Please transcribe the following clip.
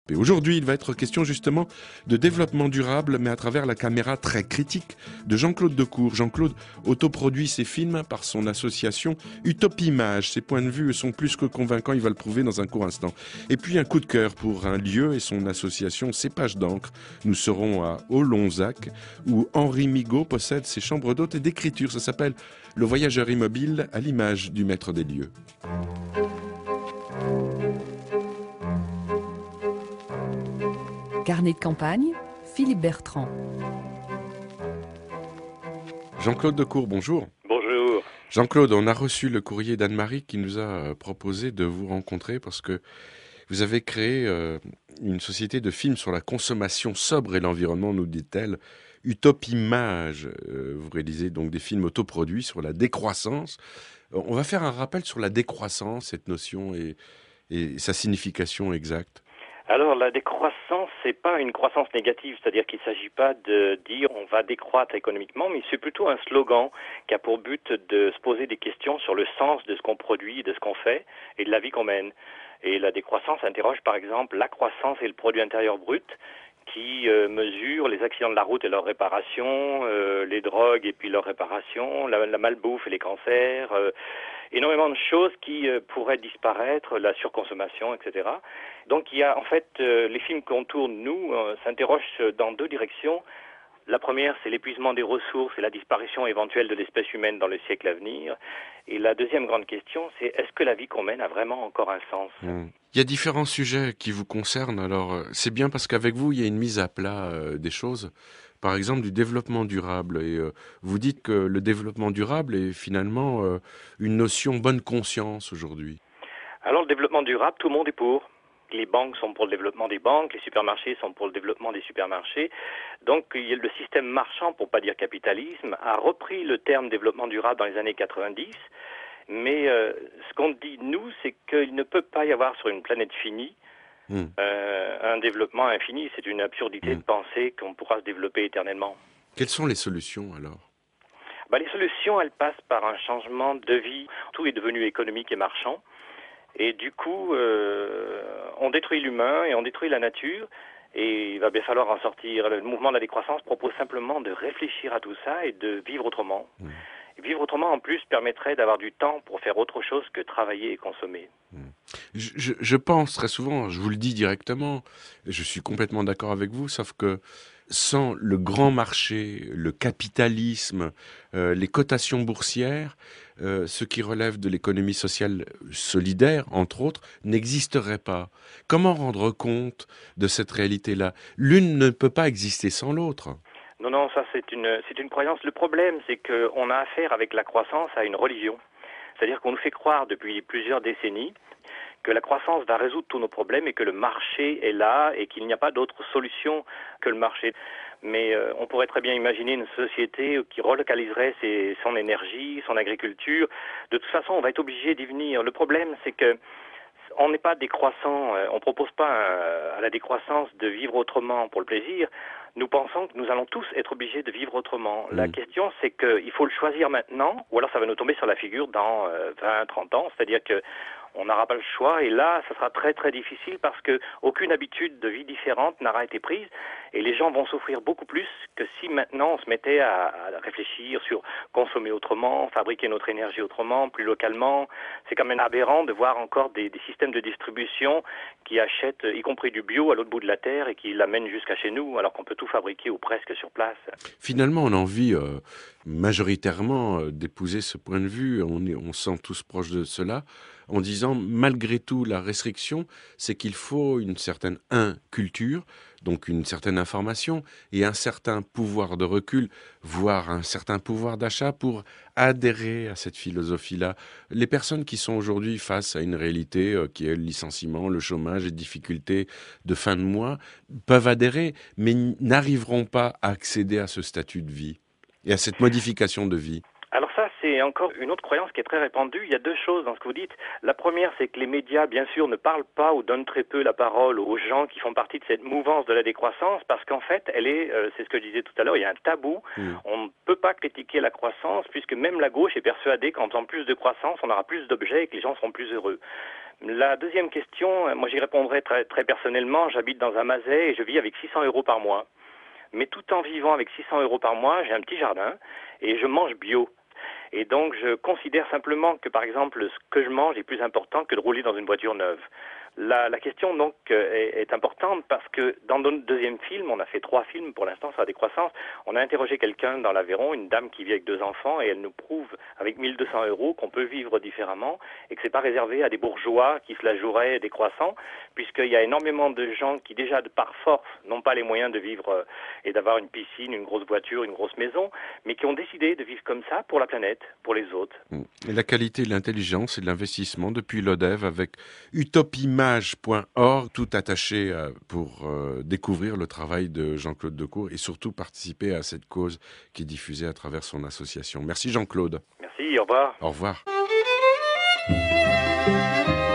Et aujourd'hui, il va être question justement de développement durable, mais à travers la caméra très critique de Jean-Claude Decour. Jean-Claude autoproduit ses films par son association Utopimage. Ses points de vue sont plus que convaincants, il va le prouver dans un court instant. Et puis un coup de cœur pour un lieu et son association Cépage d'encre. Nous serons à Olonzac, où Henri Migaud possède ses chambres d'hôtes et d'écriture. Ça s'appelle Le Voyageur Immobile, à l'image du maître des lieux. Carnet de campagne, Philippe Bertrand. Jean-Claude Decour, bonjour. Bonjour. Jean-Claude, on a reçu le courrier d'Anne-Marie qui nous a proposé de vous rencontrer parce que vous avez créé une société de films sur la consommation sobre et l'environnement, nous dit-elle. Utopimage. Vous réalisez donc des films autoproduits sur la décroissance. On va faire un rappel sur la décroissance, cette notion et sa signification exacte. Alors la décroissance, c'est pas une croissance négative, c'est-à-dire qu'il ne s'agit pas de dire on va décroître économiquement, mais c'est plutôt un slogan qui a pour but de se poser des questions sur le sens de ce qu'on produit, de ce qu'on fait et de la vie qu'on mène. Et la décroissance interroge par exemple la croissance et le produit intérieur brut qui mesure les accidents de la route et leur réparation, les drogues et puis leur réparation, la malbouffe et les cancers, énormément de choses qui pourraient disparaître, la surconsommation, etc. Donc il y a en fait, les films qu'on tourne, nous, s'interrogent dans deux directions. La première, c'est l'épuisement des ressources et la disparition éventuelle de l'espèce humaine dans le siècle à venir. Et la deuxième grande question, c'est est-ce que la vie qu'on mène a vraiment encore un sens ? Il y a différents sujets qui vous concernent. Alors, c'est bien parce qu'avec vous, il y a une mise à plat des choses. Par exemple, du développement durable. Et vous dites que le développement durable est finalement une notion bonne conscience aujourd'hui. Alors, le développement durable, tout le monde est pour. Les banques sont pour le développement des banques, les supermarchés sont pour le développement des supermarchés. Donc, le système marchand, pour pas dire capitalisme, a repris le terme développement durable dans les années 90. Mais ce qu'on dit, nous, c'est qu'il ne peut pas y avoir sur une planète finie un développement infini. C'est une absurdité de penser qu'on pourra se développer éternellement. Quelles sont les solutions alors ? Les solutions, elles passent par un changement de vie. Tout est devenu économique et marchand. Et du coup, on détruit l'humain et on détruit la nature. Et il va bien falloir en sortir. Le mouvement de la décroissance propose simplement de réfléchir à tout ça et de vivre autrement. Et vivre autrement, en plus, permettrait d'avoir du temps pour faire autre chose que travailler et consommer. Je pense très souvent, je vous le dis directement, je suis complètement d'accord avec vous, sauf que sans le grand marché, le capitalisme, les cotations boursières, ce qui relève de l'économie sociale solidaire, entre autres, n'existerait pas. Comment rendre compte de cette réalité-là ? L'une ne peut pas exister sans l'autre. Non, ça c'est une croyance. Le problème, c'est qu'on a affaire avec la croissance à une religion. C'est-à-dire qu'on nous fait croire depuis plusieurs décennies que la croissance va résoudre tous nos problèmes et que le marché est là et qu'il n'y a pas d'autre solution que le marché. Mais on pourrait très bien imaginer une société qui relocaliserait son énergie, son agriculture. De toute façon, on va être obligé d'y venir. Le problème, c'est que on n'est pas décroissant. On ne propose pas à la décroissance de vivre autrement pour le plaisir. Nous pensons que nous allons tous être obligés de vivre autrement. La question, c'est qu'il faut le choisir maintenant, ou alors ça va nous tomber sur la figure dans 20, 30 ans. C'est-à-dire que on n'aura pas le choix, et là, ça sera très très difficile parce que aucune habitude de vie différente n'aura été prise, et les gens vont souffrir beaucoup plus que si maintenant on se mettait à réfléchir sur consommer autrement, fabriquer notre énergie autrement, plus localement. C'est quand même aberrant de voir encore des systèmes de distribution qui achètent, y compris du bio, à l'autre bout de la terre et qui l'amènent jusqu'à chez nous, alors qu'on peut tout fabriquer ou presque sur place. Finalement, on a envie majoritairement d'épouser ce point de vue, on se sent tous proches de cela, en disant malgré tout la restriction, c'est qu'il faut une certaine culture, donc une certaine information et un certain pouvoir de recul, voire un certain pouvoir d'achat pour adhérer à cette philosophie-là. Les personnes qui sont aujourd'hui face à une réalité qui est le licenciement, le chômage, les difficultés de fin de mois, peuvent adhérer, mais n'arriveront pas à accéder à ce statut de vie et à cette modification de vie. Alors ça, c'est encore une autre croyance qui est très répandue. Il y a deux choses dans ce que vous dites. La première, c'est que les médias, bien sûr, ne parlent pas ou donnent très peu la parole aux gens qui font partie de cette mouvance de la décroissance parce qu'en fait, elle est, c'est ce que je disais tout à l'heure, il y a un tabou. On ne peut pas critiquer la croissance puisque même la gauche est persuadée qu'en faisant plus de croissance, on aura plus d'objets et que les gens seront plus heureux. La deuxième question, moi j'y répondrai très, très personnellement. J'habite dans un mazet et je vis avec 600 euros par mois. Mais tout en vivant avec 600 euros par mois, j'ai un petit jardin et je mange bio. Et donc je considère simplement que par exemple ce que je mange est plus important que de rouler dans une voiture neuve. La question donc est importante parce que dans notre deuxième film, on a fait 3 films pour l'instant sur la décroissance, on a interrogé quelqu'un dans l'Aveyron, une dame qui vit avec 2 enfants et elle nous prouve avec 1200 euros qu'on peut vivre différemment et que c'est pas réservé à des bourgeois qui se la joueraient décroissants, puisqu'il y a énormément de gens qui déjà de par force n'ont pas les moyens de vivre et d'avoir une piscine, une grosse voiture, une grosse maison, mais qui ont décidé de vivre comme ça pour la planète, pour les autres. Et la qualité de l'intelligence et de l'investissement depuis l'ODEV avec utopimage.org, tout attaché pour découvrir le travail de Jean-Claude Decour et surtout participer à cette cause qui est diffusée à travers son association. Merci Jean-Claude. Merci, au revoir. Au revoir.